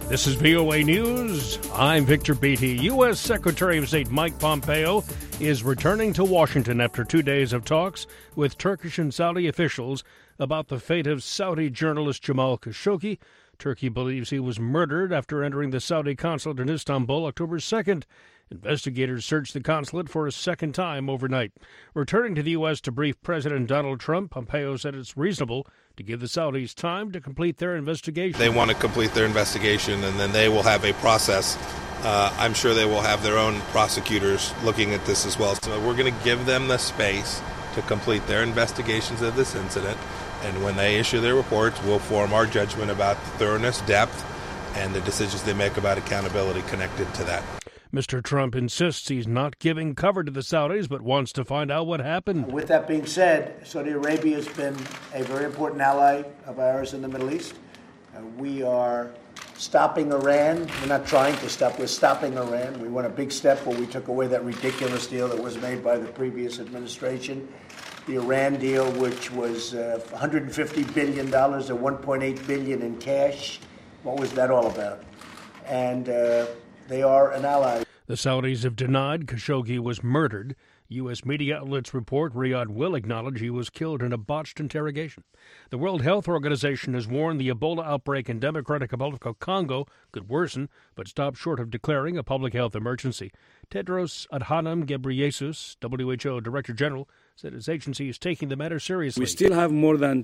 This is VOA News. I'm Victor Beatty. U.S. Secretary of State Mike Pompeo is returning to Washington after 2 days of talks with Turkish and Saudi officials about the fate of Saudi journalist Jamal Khashoggi. Turkey believes he was murdered after entering the Saudi consulate in Istanbul October 2nd. Investigators searched the consulate for a second time overnight. Returning to the U.S. to brief President Donald Trump, Pompeo said it's reasonable to give the Saudis time to complete their investigation. They want to complete their investigation, and then they will have a process. I'm sure they will have their own prosecutors looking at this as well. So we're going to give them the space to complete their investigations of this incident. And when they issue their reports, we'll form our judgment about the thoroughness, depth, and the decisions they make about accountability connected to that. Mr. Trump insists he's not giving cover to the Saudis, but wants to find out what happened. With that being said, Saudi Arabia has been a very important ally of ours in the Middle East. We are stopping Iran. We're not trying to stop. We're stopping Iran. We went a big step where we took away that ridiculous deal that was made by the previous administration. The Iran deal, which was $150 billion or $1.8 billion in cash. What was that all about? And they are an ally. The Saudis have denied Khashoggi was murdered. U.S. media outlets report Riyadh will acknowledge he was killed in a botched interrogation. The World Health Organization has warned the Ebola outbreak in Democratic Republic of Congo could worsen, but stopped short of declaring a public health emergency. Tedros Adhanom Ghebreyesus, WHO Director General, said his agency is taking the matter seriously. We still have more than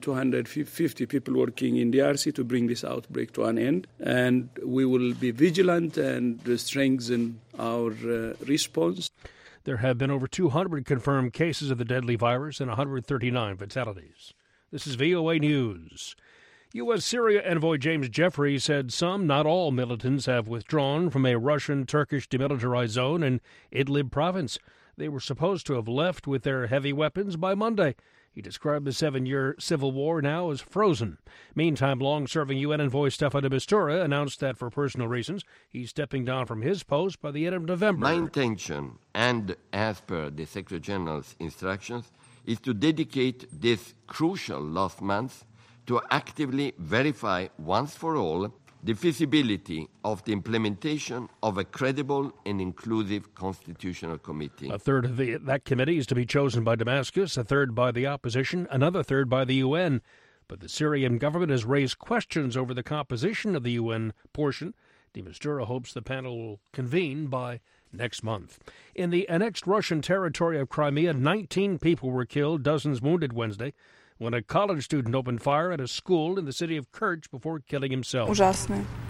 250 people working in DRC to bring this outbreak to an end, and we will be vigilant and strengthen our response. There have been over 200 confirmed cases of the deadly virus and 139 fatalities. This is VOA News. U.S. Syria envoy James Jeffrey said some, not all, militants have withdrawn from a Russian-Turkish demilitarized zone in Idlib province. They were supposed to have left with their heavy weapons by Monday. He described the 7-year civil war now as frozen. Meantime, long-serving UN envoy Staffan de Mistura announced that for personal reasons, he's stepping down from his post by the end of November. My intention, and as per the Secretary General's instructions, is to dedicate this crucial last month to actively verify once for all the feasibility of the implementation of a credible and inclusive constitutional committee. A third of that committee is to be chosen by Damascus, a third by the opposition, another third by the UN. But the Syrian government has raised questions over the composition of the UN portion. De Mistura hopes the panel will convene by next month. In the annexed Russian territory of Crimea, 19 people were killed, dozens wounded Wednesday, when a college student opened fire at a school in the city of Kerch before killing himself. This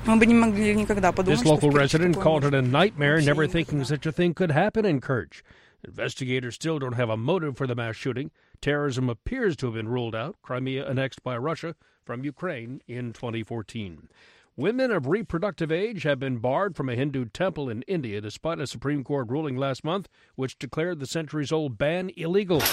local resident called it a nightmare, never thinking such a thing could happen in Kerch. Investigators still don't have a motive for the mass shooting. Terrorism appears to have been ruled out. Crimea annexed by Russia from Ukraine in 2014. Women of reproductive age have been barred from a Hindu temple in India despite a Supreme Court ruling last month which declared the centuries-old ban illegal.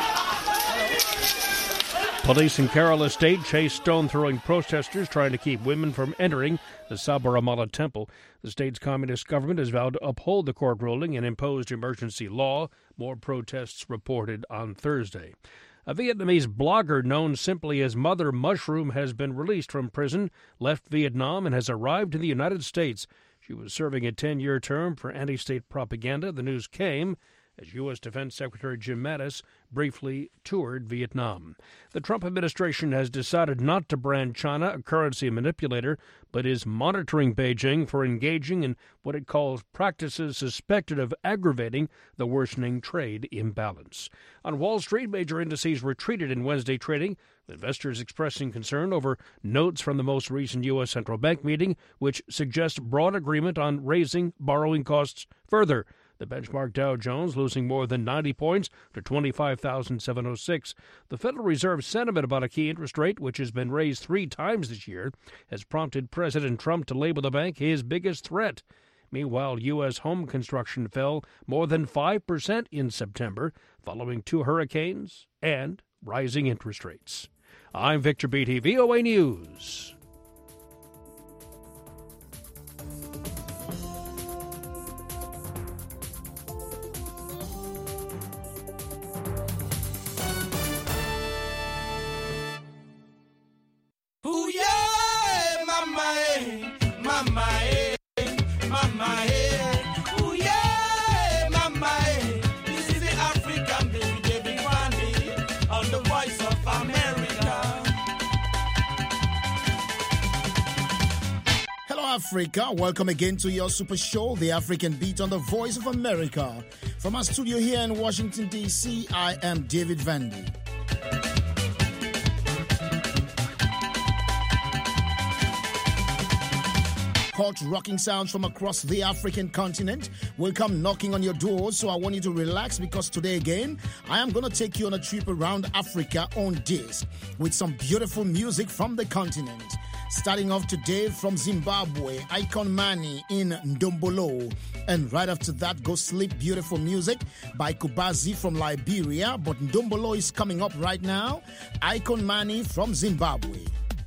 Police in Kerala State chased stone-throwing protesters trying to keep women from entering the Sabarimala temple. The state's communist government has vowed to uphold the court ruling and imposed emergency law. More protests reported on Thursday. A Vietnamese blogger known simply as Mother Mushroom has been released from prison, left Vietnam, and has arrived in the United States. She was serving a 10-year term for anti-state propaganda. The news came as U.S. Defense Secretary Jim Mattis briefly toured Vietnam. The Trump administration has decided not to brand China a currency manipulator, but is monitoring Beijing for engaging in what it calls practices suspected of aggravating the worsening trade imbalance. On Wall Street, major indices retreated in Wednesday trading, investors expressing concern over notes from the most recent U.S. central bank meeting, which suggest broad agreement on raising borrowing costs further. The benchmark Dow Jones losing more than 90 points to 25,706. The Federal Reserve's sentiment about a key interest rate, which has been raised 3 times this year, has prompted President Trump to label the bank his biggest threat. Meanwhile, U.S. home construction fell more than 5% in September, following 2 hurricanes and rising interest rates. I'm Victor Beatty, VOA News. Ooh, yeah, my mind. Africa. Welcome again to your super show, The African Beat on the Voice of America. From our studio here in Washington, D.C., I am David Vandy. Hot rocking sounds from across the African continent will come knocking on your doors, so I want you to relax because today again, I am going to take you on a trip around Africa on this with some beautiful music from the continent. Starting off today from Zimbabwe, Icon Mani in Ndombolo. And right after that, Go Sleep, beautiful music by Kubazi from Liberia. But Ndombolo is coming up right now. Icon Mani from Zimbabwe.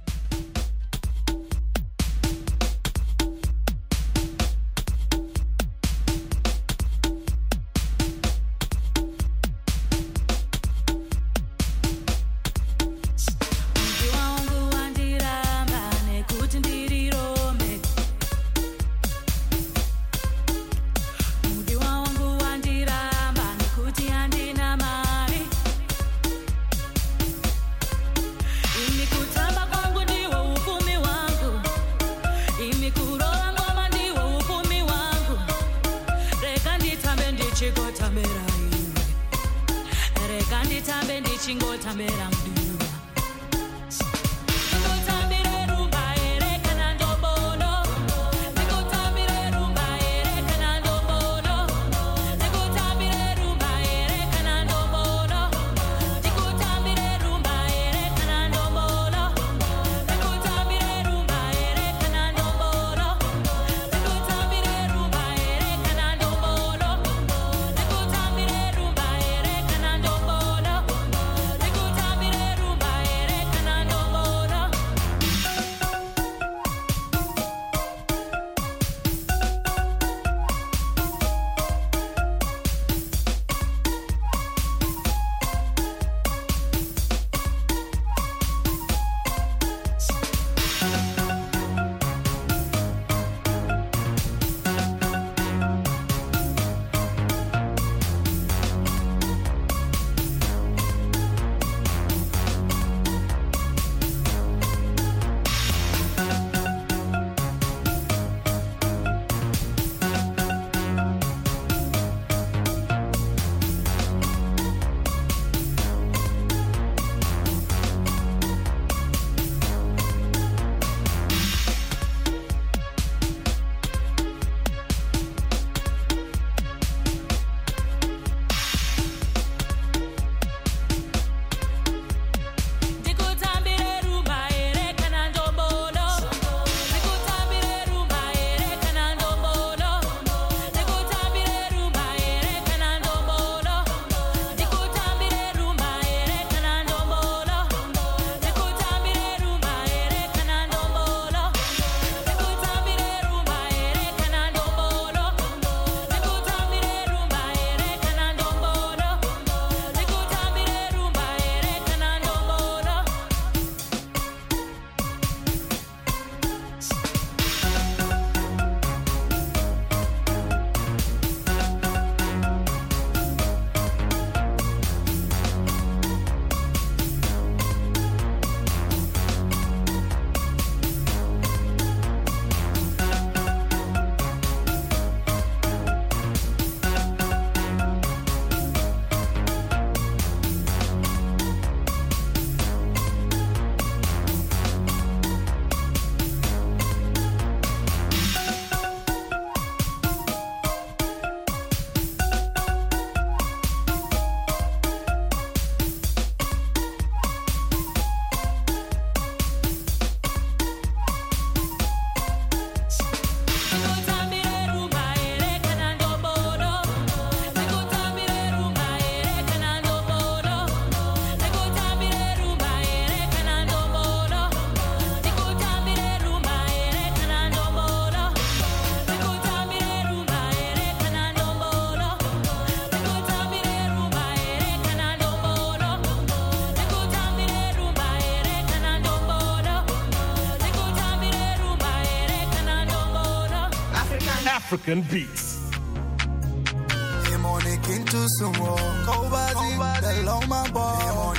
African beats.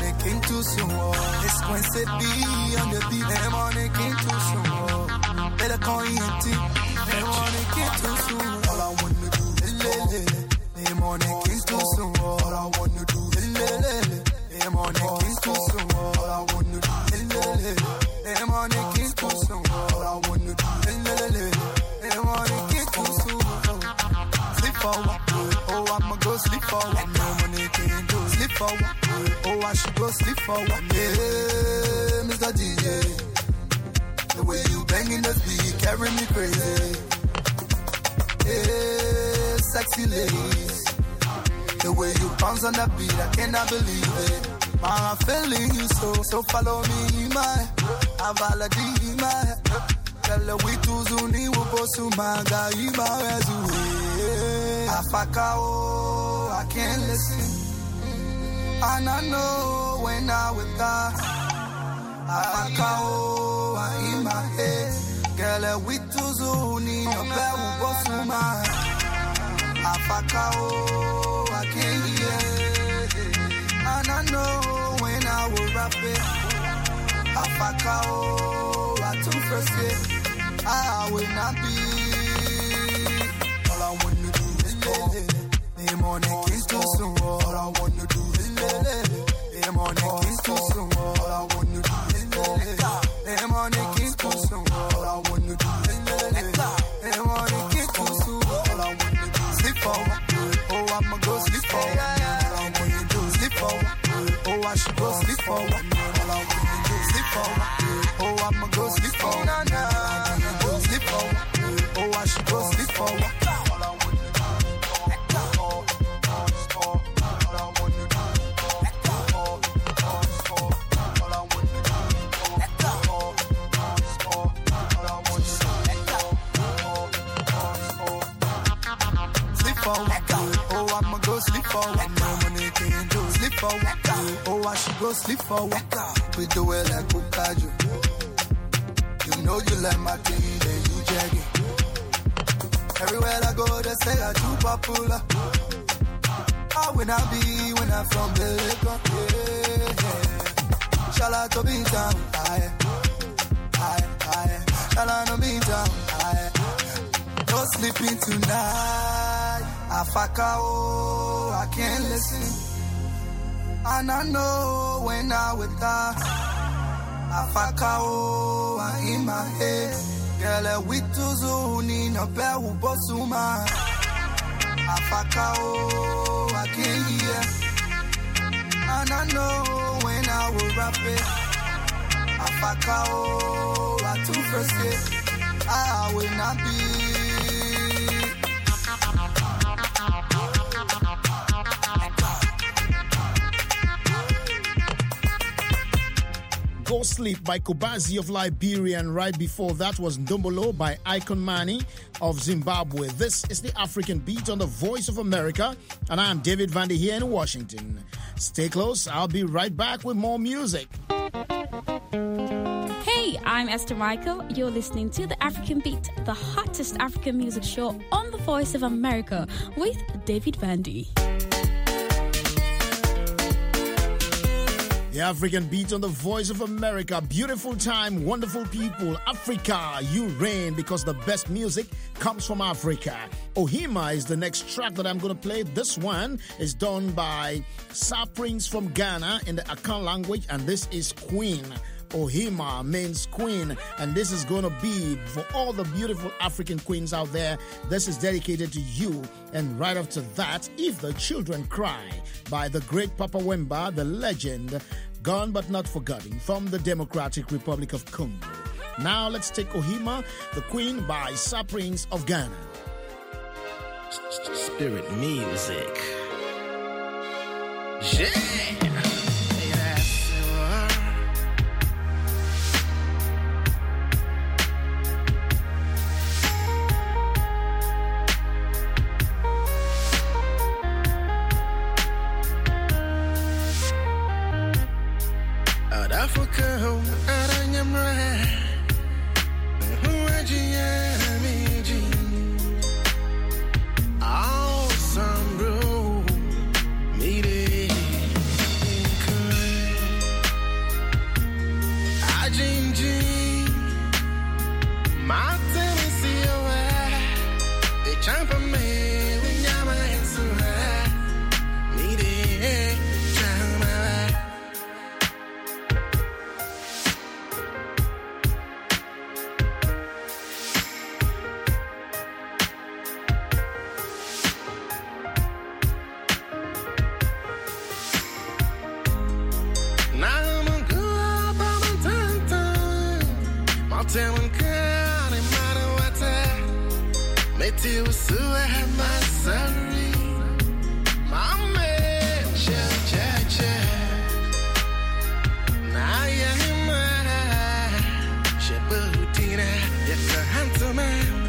Better cointy. They wanna get too soon. All I wanna do is lele. They wanna get too soon. All I wanna do is lele. They wanna get too soon. All I wanna do is lele. They wanna get too soon. All I wanna do is lele. They wanna get too soon. Sleep forward. Oh, I'ma go sleep forward. No money can do. Sleep forward. Oh, I should go sleep forward. Yeah, Mr. DJ. The way you banging the beat carry me crazy. Yeah, sexy ladies. The way you bounce on that beat, I cannot believe it. I'm feeling you so follow me, my avaladi, my. Tell we to Zuni, we go to my guy, my resume. Afakao, I can't listen. And I know when I with God. Afakao, I in my head. Girl, we to Zuni, no bear, we go to my. Afakao, I can't hear. And I know when I will rap it. Afakao, I too first it. I will not be. All I wanna do is lele. Name on it, kiss too soon. All I wanna do is lele. Name on it, kiss too soon. All I wanna do is lele. Name on it, kiss too soon. All I wanna do is lele. Name on it, kiss too soon. All I wanna do is sleep forward. Oh, I'ma go sleep forward. All I wanna do is sleep forward. Oh, I should go sleep forward. All I wanna do is sleep forward. Oh, I'ma go sleep forward. Sleep forward. Oh, I should go sleep forward. All I wanna do. All I wanna do. All I wanna do. Sleep forward. Oh, I'ma go sleep forward. No money can do. Sleep forward. Oh, I should go sleep forward. We do it like Bukaju. You know you like my thing, then you jag it. Everywhere I go, they say I'm too popular. How will I be when I'm from the Lagos? Yeah. Shall I to be down? Aye. Shall I to be down? Aye. No sleeping tonight. Afakao, I can't listen. And I know when I with her. Afakao, I in my head. Girl, we to Zuni, no bear who bosuma. Afakao, I can't hear. And I know when I will rap it. Afakao, I too first it. I will not be. Go Sleep by Kobazi of Liberia, and right before that was Ndombolo by Icon Mani of Zimbabwe. This is the African Beat on the Voice of America, and I'm David Vandy here in Washington. Stay close, I'll be right back with more music. Hey, I'm Esther Michael. You're listening to the African Beat, the hottest African music show on the Voice of America with David Vandy. The African Beat on the Voice of America. Beautiful time, wonderful people. Africa, you reign, because the best music comes from Africa. Ohima is the next track that I'm going to play. This one is done by Sir Prince from Ghana in the Akan language, and this is Queen. Ohima means queen, and this is going to be for all the beautiful African queens out there. This is dedicated to you. And right after that, If the Children Cry by the great Papa Wemba, the legend, gone but not forgotten, from the Democratic Republic of Congo. Now let's take Ohima, the Queen by Sir Prince of Ghana. Spirit music. Yeah. My Eti usua masari. Mame, che. Na ya hima. Shebutina, yaka hantuma.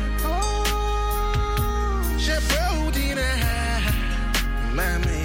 Oh, Shebutina, mame.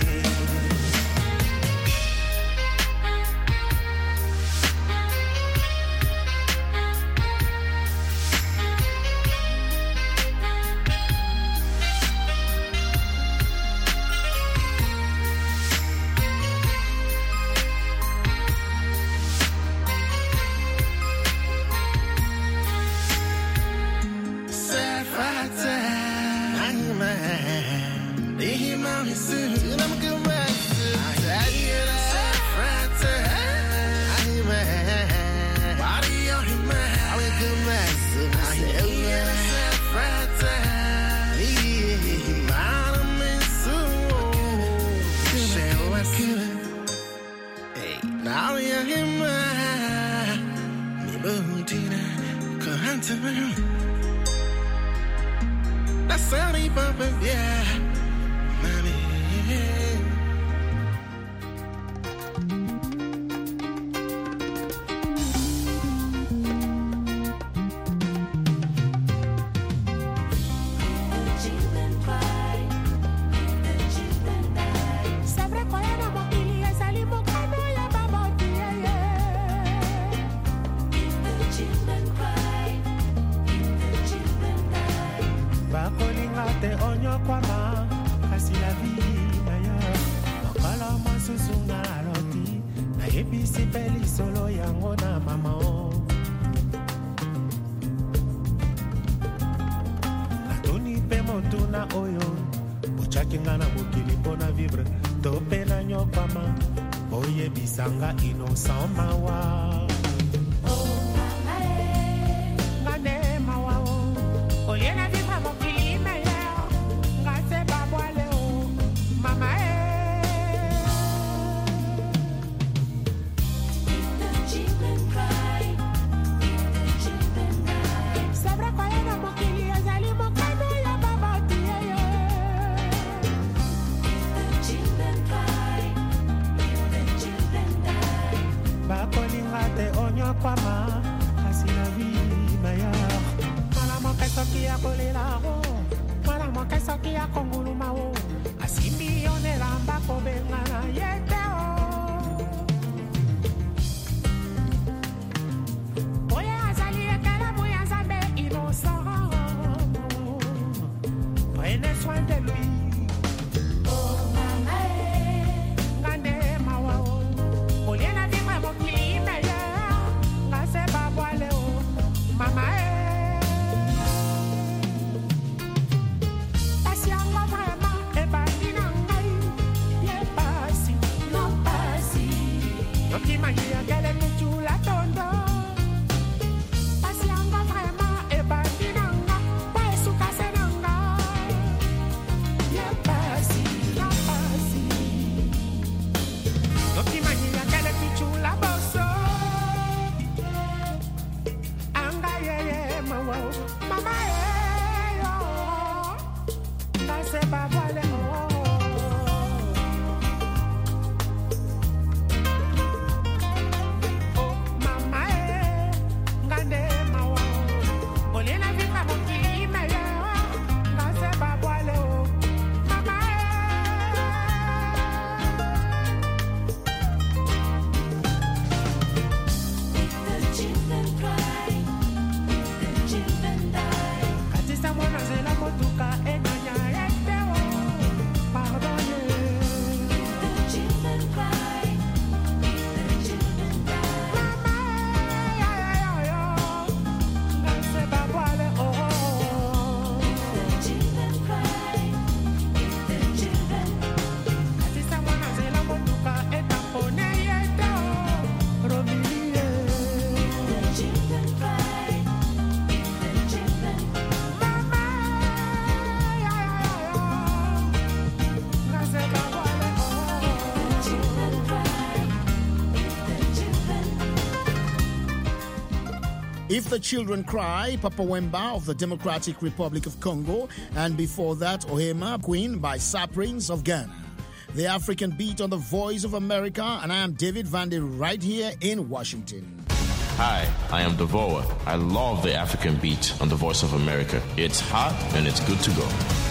If the Children Cry, Papa Wemba of the Democratic Republic of Congo, and before that, Ohema Queen by Saprings of Ghana. The African Beat on the Voice of America, and I am David Vandy right here in Washington. Hi, I am Devoa. I love the African Beat on the Voice of America. It's hot and it's good to go.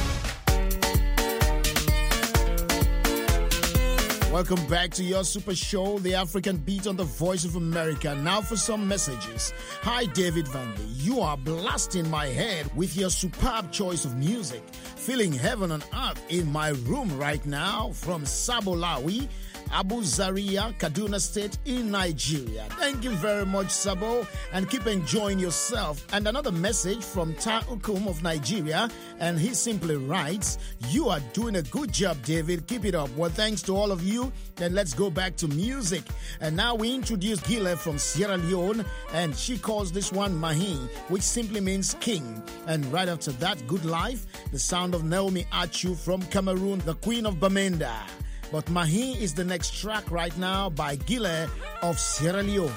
Welcome back to your super show, The African Beat on the Voice of America. Now for some messages. Hi, David Vandy. You are blasting my head with your superb choice of music. Feeling heaven on earth in my room right now from Sabolawi, Abu Zaria, Kaduna State in Nigeria. Thank you very much, Sabo, and keep enjoying yourself. And another message from Ta Ukum of Nigeria, and he simply writes, you are doing a good job, David. Keep it up. Well, thanks to all of you. And let's go back to music. And now we introduce Gile from Sierra Leone, and she calls this one Mahi, which simply means king. And right after that, Good Life, the sound of Naomi Achu from Cameroon, the Queen of Bamenda. But Mahi is the next track right now by Gile of Sierra Leone.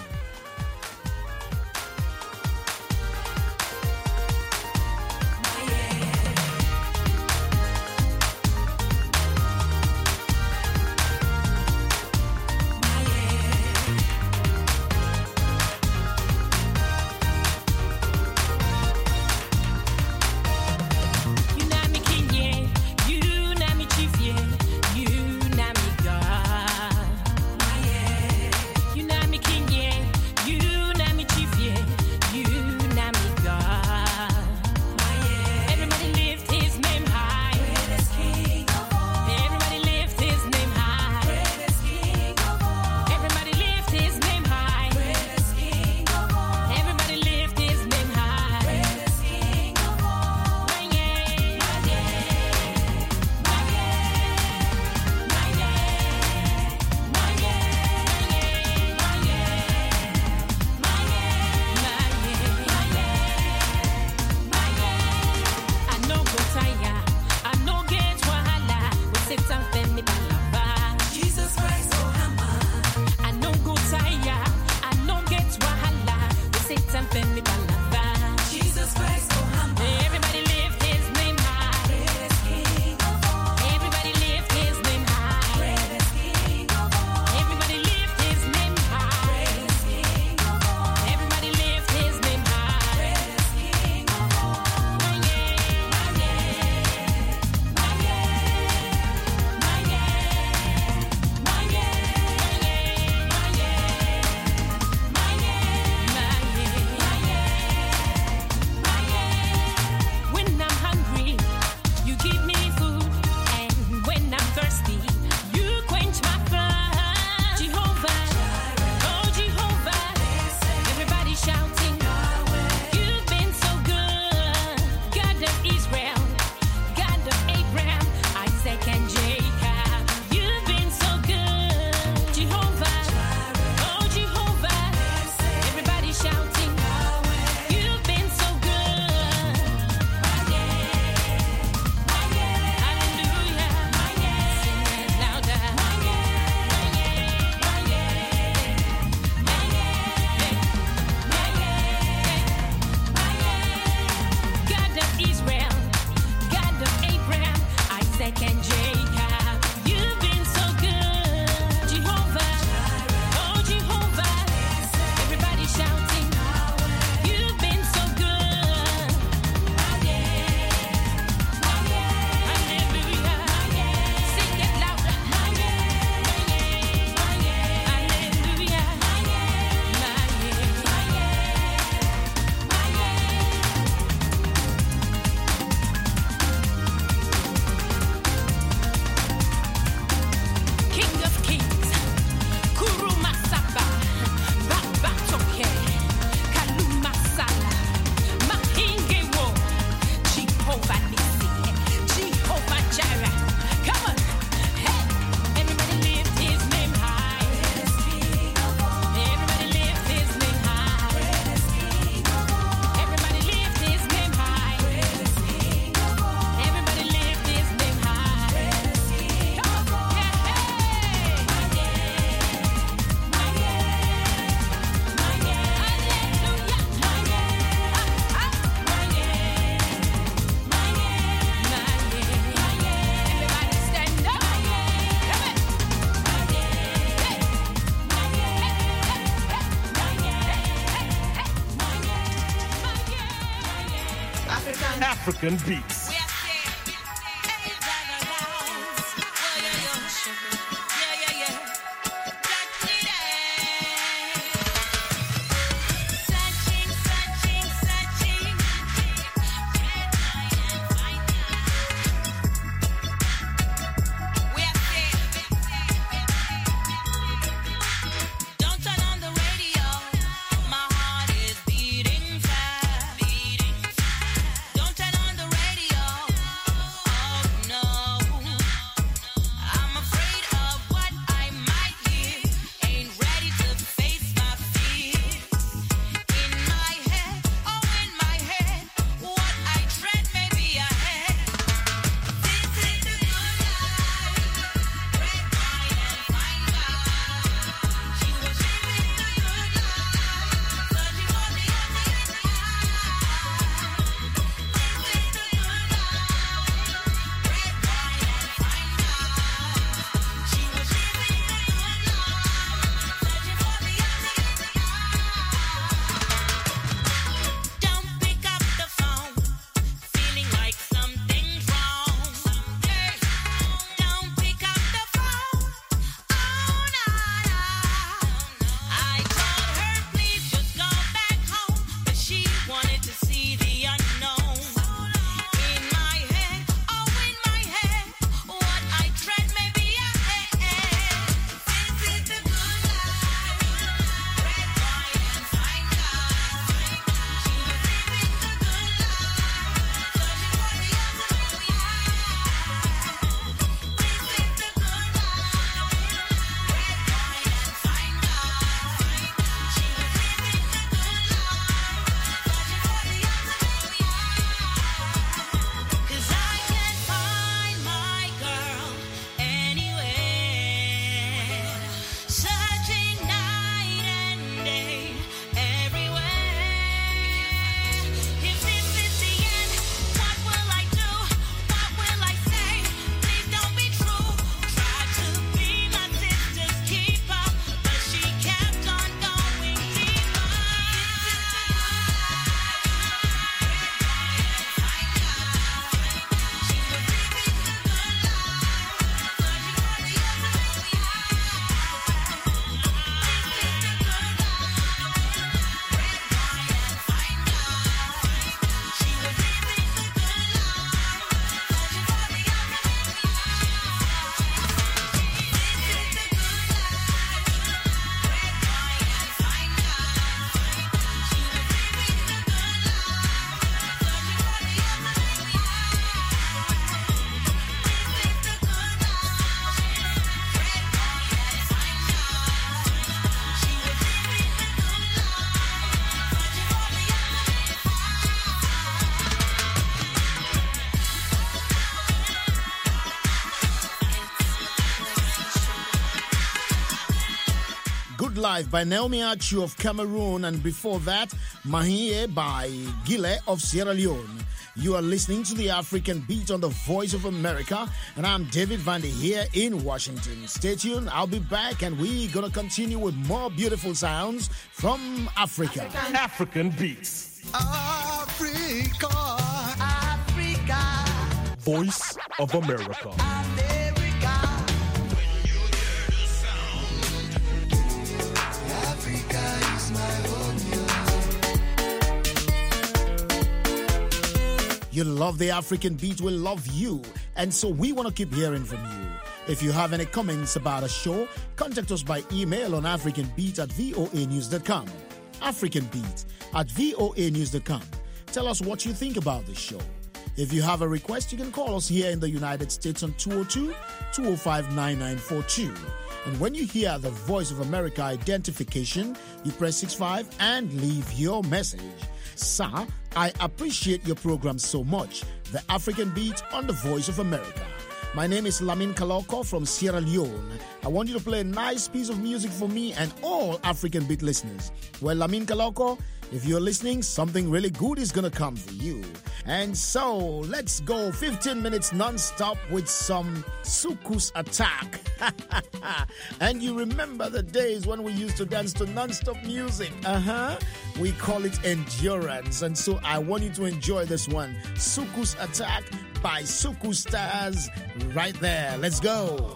You know me king, yeah. African beats. Life by Naomi Achu of Cameroon, and before that, Mahie by Gile of Sierra Leone. You are listening to the African Beat on the Voice of America, and I'm David Vandy here in Washington. Stay tuned, I'll be back, and we're going to continue with more beautiful sounds from Africa. African Beats. Africa, Africa. Voice of America. You love the African Beat, we love you. And so we want to keep hearing from you. If you have any comments about a show, contact us by email on africanbeat@voanews.com. africanbeat@voanews.com. Tell us what you think about the show. If you have a request, you can call us here in the United States on 202-205-9942. And when you hear the Voice of America identification, you press 65 and leave your message. Sir, I appreciate your program so much. The African Beat on the Voice of America. My name is Lamin Kaloko from Sierra Leone. I want you to play a nice piece of music for me and all African Beat listeners. Well, Lamin Kaloko, if you're listening, something really good is going to come for you. And so, let's go 15 minutes non-stop with some Soukous Attack. And you remember the days when we used to dance to non-stop music. We call it endurance. And so I want you to enjoy this one. Soukous Attack by Soukous Stars right there. Let's go.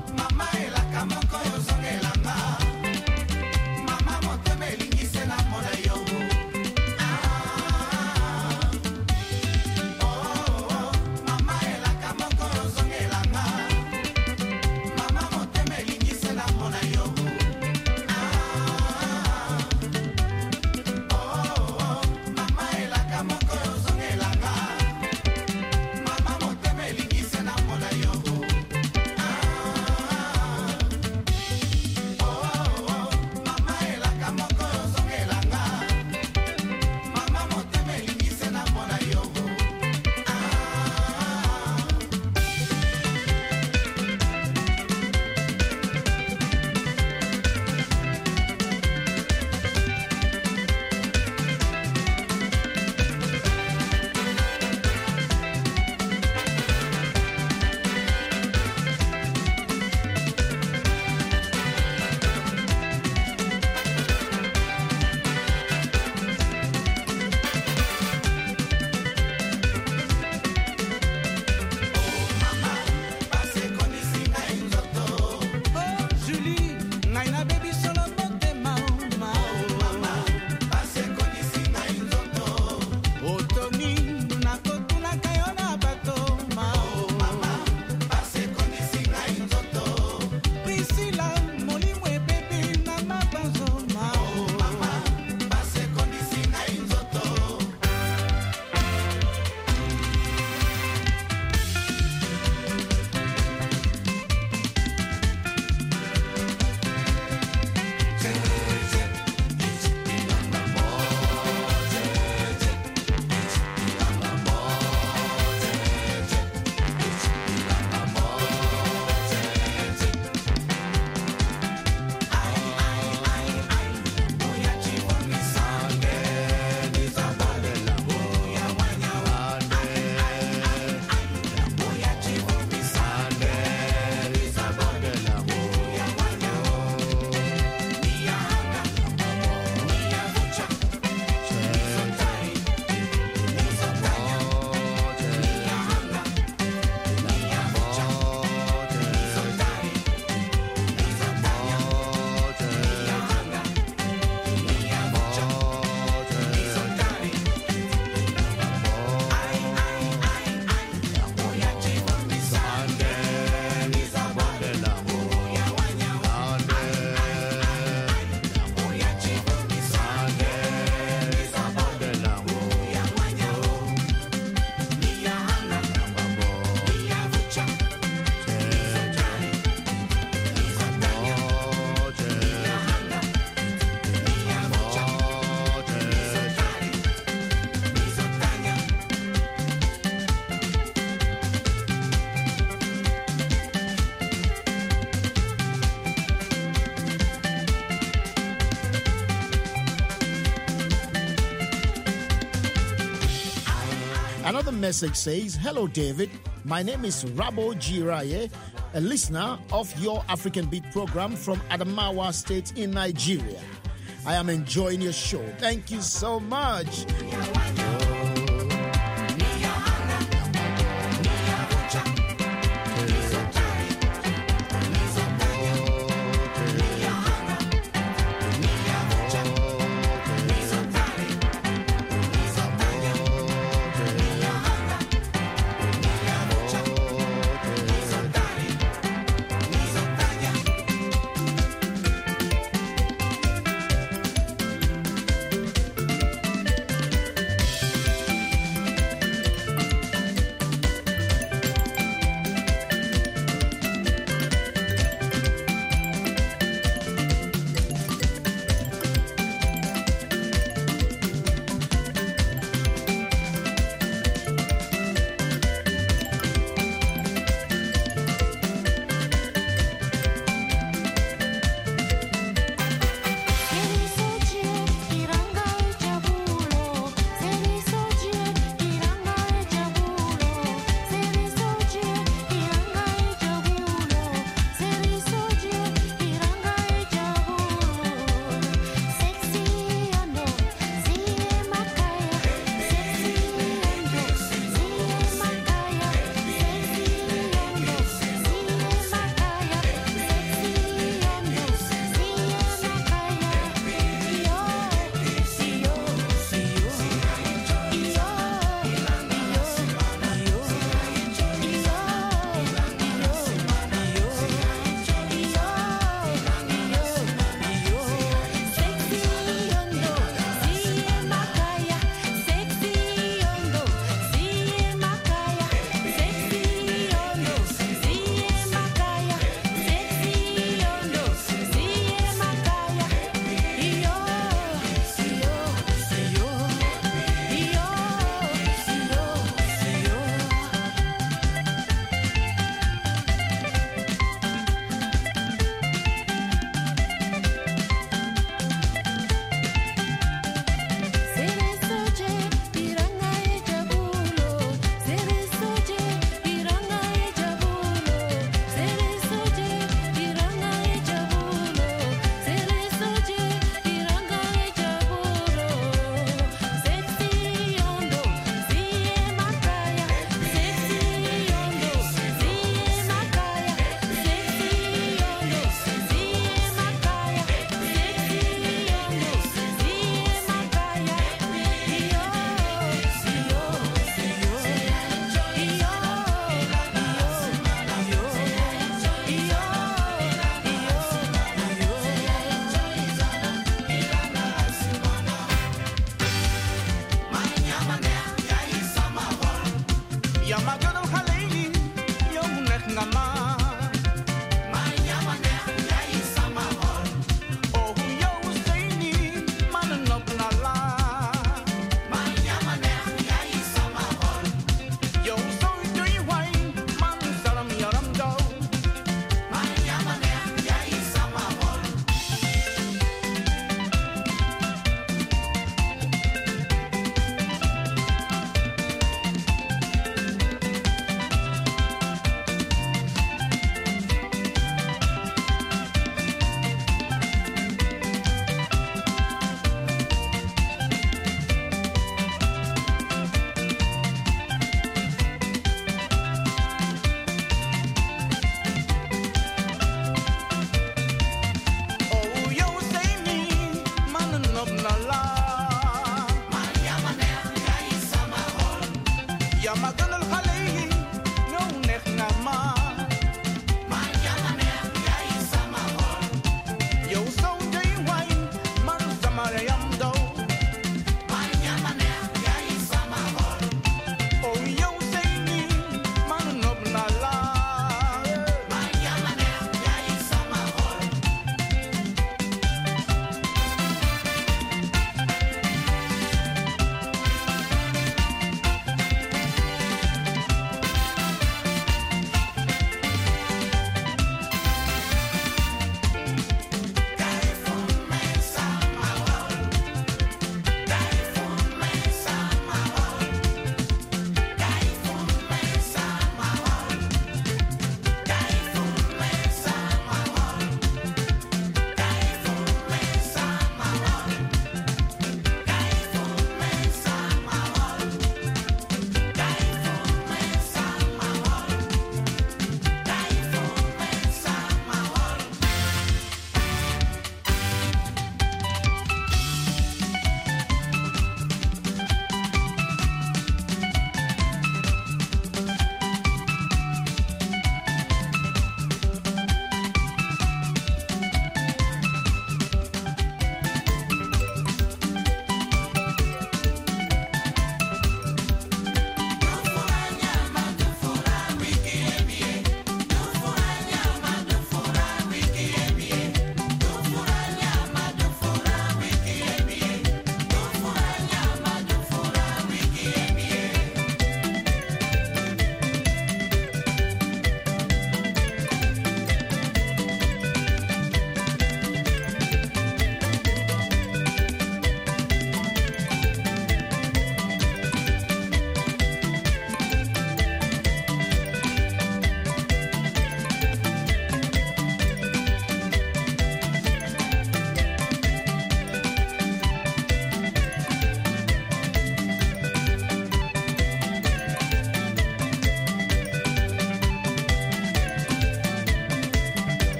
Another message says, "Hello, David. My name is Rabo Jiraye, a listener of your African Beat program from Adamawa State in Nigeria. I am enjoying your show. Thank you so much."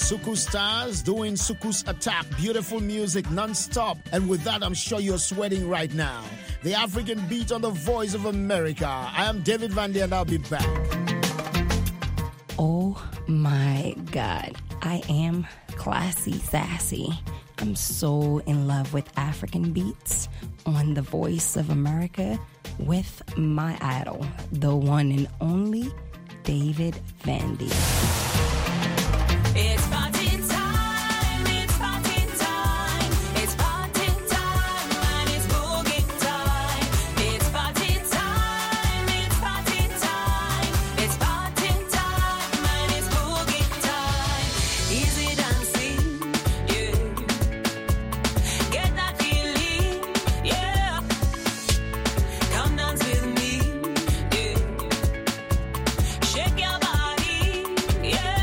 Suku Stars doing Suku's Attack. Beautiful music non-stop. And with that, I'm sure you're sweating right now. The African Beat on the Voice of America. I am David Vandy and I'll be back. Oh my God. I am classy, sassy. I'm so in love with African beats on the Voice of America with my idol, the one and only David Vandy. It's party time, it's party time, it's party time, and it's boogie time. It's party time, it's party time, it's party time, and it's boogie time. Easy dancing, yeah. Get that feeling, yeah. Come dance with me, yeah. Shake your body, yeah.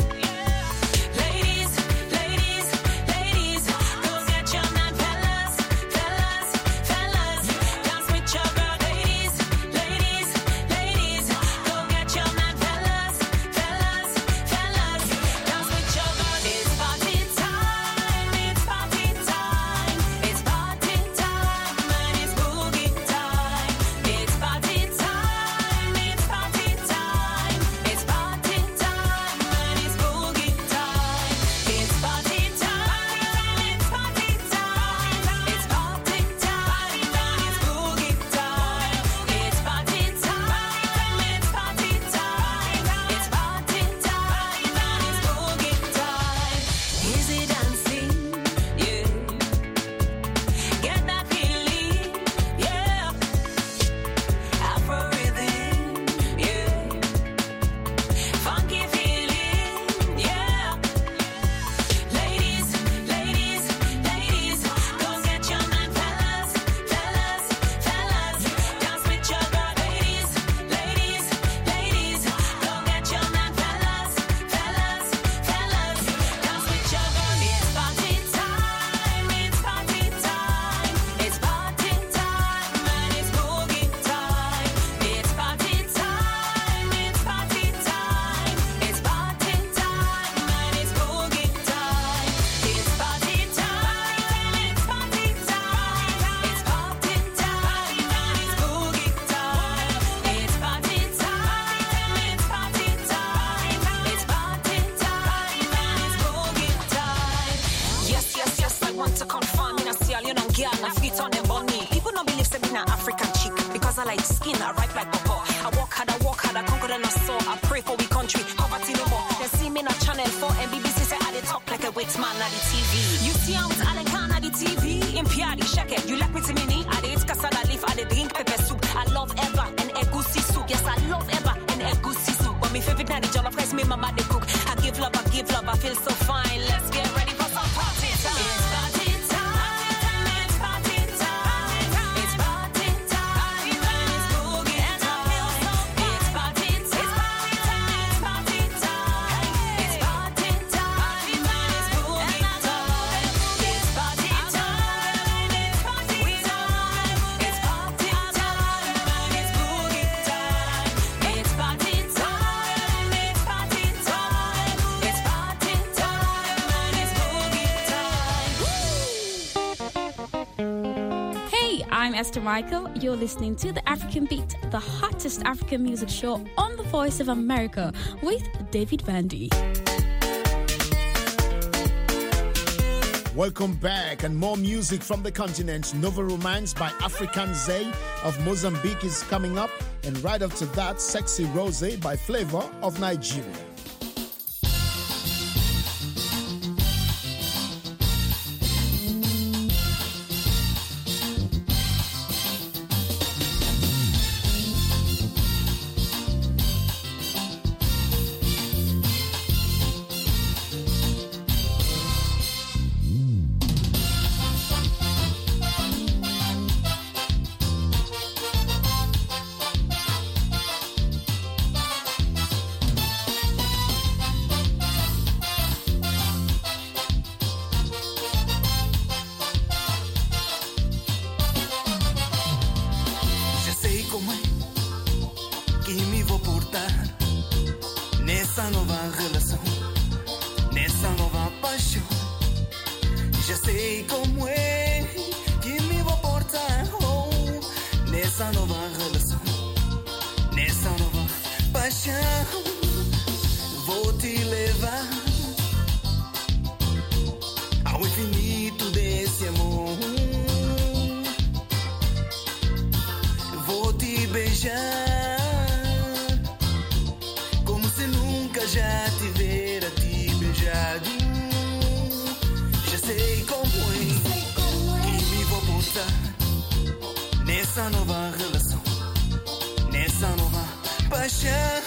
I'm Esther Michael. You're listening to The African Beat, the hottest African music show on the Voice of America with David Vandy. Welcome back, and more music from the continent. Nova Romance by African Zay of Mozambique is coming up, and right after that, Sexy Rose by Flavor of Nigeria. Nessa nova relação, nessa sei como é que me vou portar nessa nova relação, nessa nova paixão. Vou te levar ao infinito desse amor. Vou te beijar como se nunca já tivera te beijado. Já sei como é que me vou portar nessa nova relação, nessa nova paixão.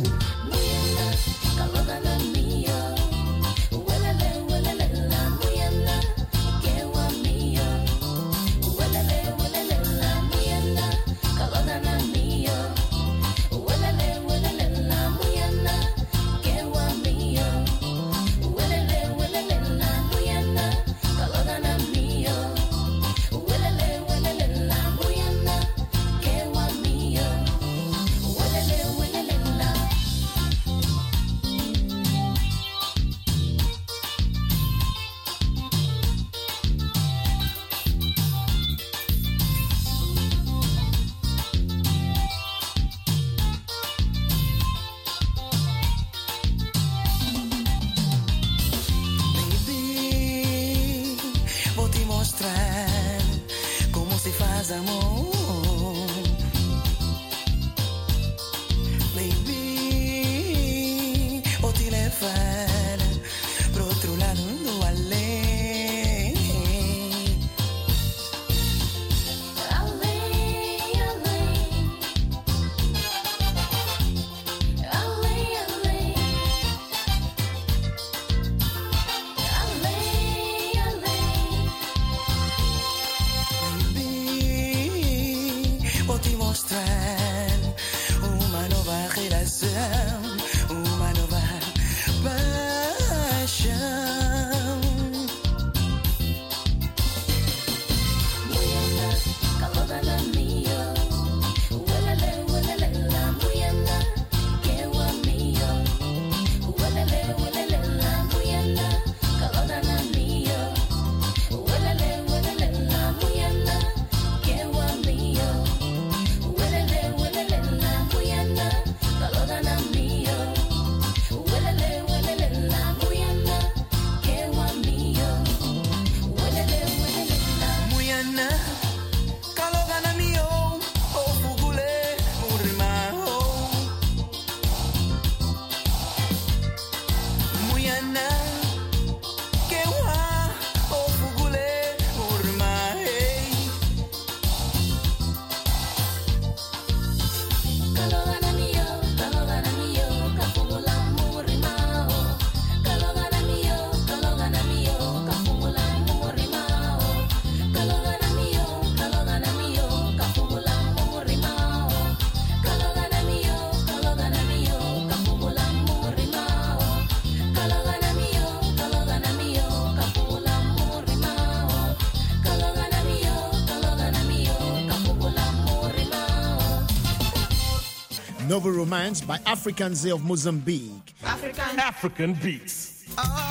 Novel Romance by Africans of Mozambique. African beats.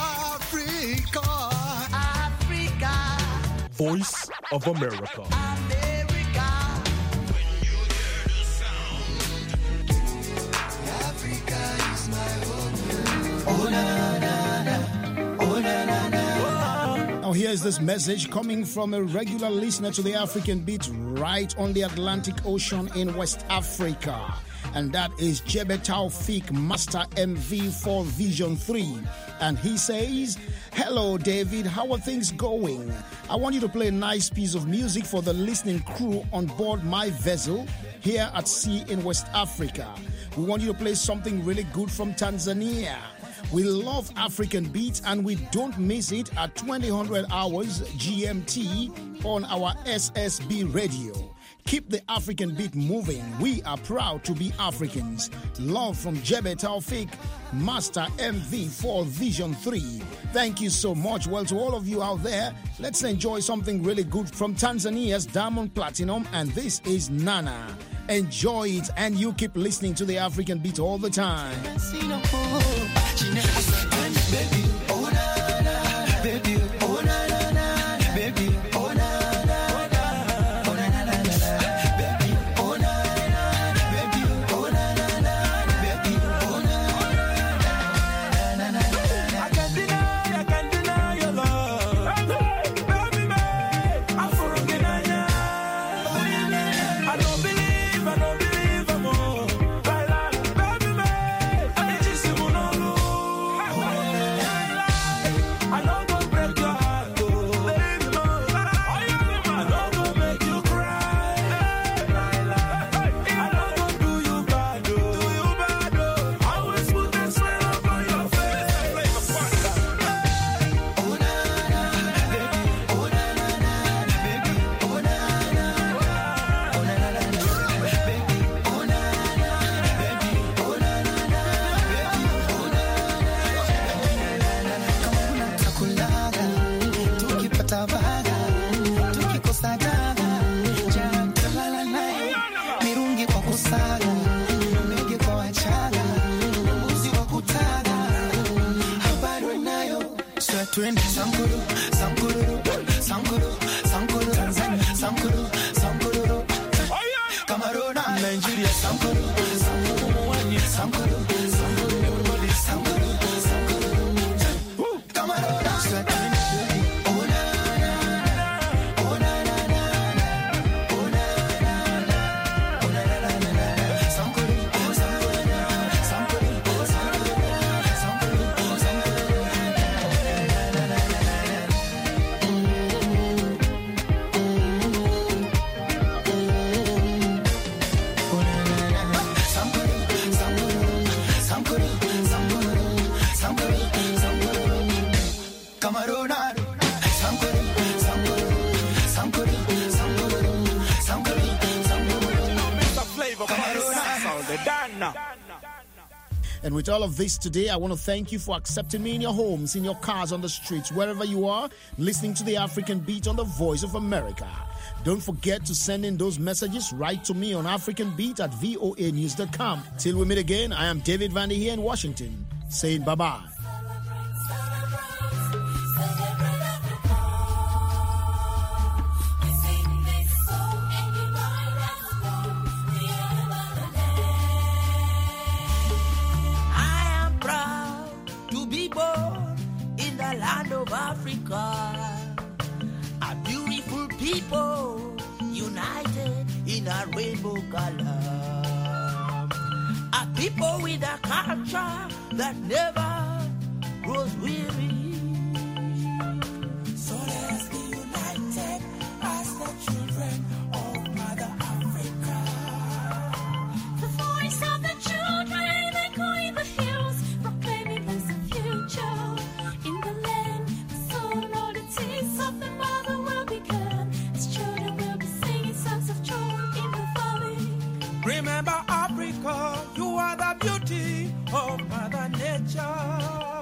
Africa, Africa, Voice of America. America. When you hear the sound, Africa is my home. Oh na na na, oh na na na. Now here's this message coming from a regular listener to the African Beat right on the Atlantic Ocean in West Africa. And that is Jebe Taufik, Master MV for Vision 3. And he says, "Hello, David, how are things going? I want you to play a nice piece of music for the listening crew on board my vessel here at sea in West Africa. We want you to play something really good from Tanzania. We love African beats and we don't miss it at 2000 hours GMT on our SSB radio. Keep the African beat moving. We are proud to be Africans. Love from Jebe Taufik, Master MV for Vision 3. Thank you so much. Well, to all of you out there, let's enjoy something really good from Tanzania's Diamond Platinum, and this is Nana. Enjoy it, and you keep listening to the African beat all the time. Baby, oh na na, baby, oh na na na. twende Sankuru, Sankuru, Sankuru, Sankuru, Tanzania, Sankuru, Sankuru, Cameroon, Nigeria, Sankuru, Sankuru, Sankuru, everybody, Sankuru, Sankuru, Cameroon, oh na na na, oh na na na, oh na na na, oh na na na na, Sankuru, oh Sankuru, Sankuru, oh Sankuru, Sankuru, oh Sankuru. And with all of this today, I want to thank you for accepting me in your homes, in your cars, on the streets, wherever you are, listening to the African Beat on the Voice of America. Don't forget to send in those messages right to me on africanbeat@voanews.com. Till we meet again, I am David Vandy here in Washington, saying bye-bye. I am proud to be born in the land of Africa. A beautiful people united in a rainbow color. A people with a culture that never grows weary. So let's be united as the children of Mother Africa. The voice of the children echoing the hills, proclaiming there's a future in the land. The sonorities of the mother will begin. As children will be singing songs of joy in the valley. Remember Africa, you are the beauty of Mother Nature.